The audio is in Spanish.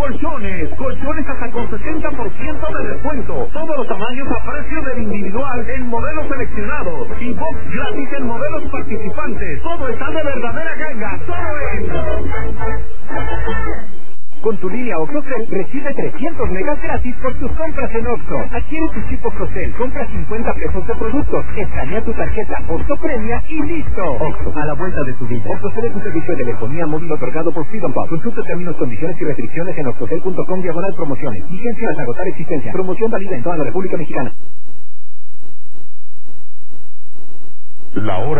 Colchones. Colchones hasta con 60% de descuento. Todos los tamaños a precio del individual en modelos seleccionados. Y box gratis en modelos participantes. Todo está de verdadera ganga. Solo en... Con tu línea OxoCell recibe 300 megas gratis por tus compras en Oxxo. Adquiere tu chip OxoCell, compra 50 pesos de productos, escanea tu tarjeta Oxxo Premia y listo. Oxxo, a la vuelta de tu vida. OxoCell es un servicio de telefonía móvil otorgado por Freedom Pop. Consulta términos, condiciones y restricciones en oxocell.com/promociones. Vigencia hasta agotar existencia. Promoción válida en toda la República Mexicana. La hora